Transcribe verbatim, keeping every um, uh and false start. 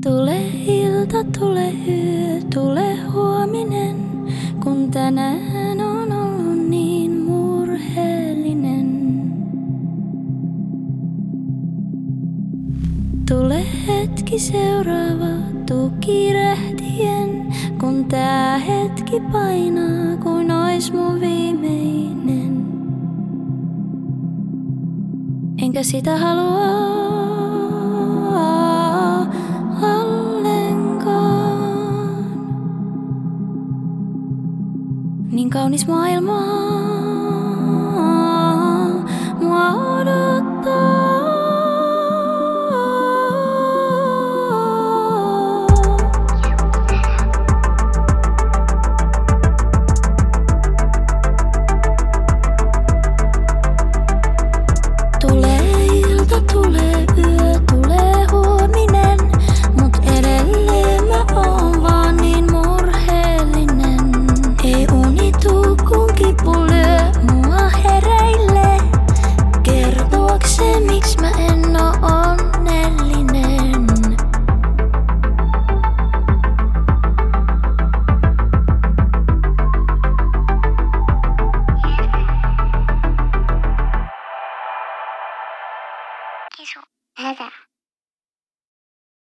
Tule ilta, tule yö, tule huominen, kun tänään on ollut niin murheellinen. Tule hetki seuraava, tuu kiirehtien, kun tää hetki painaa kuin ois mun viimeinen. Enkä sitä halua ollenkaan. Niin kaunis maailma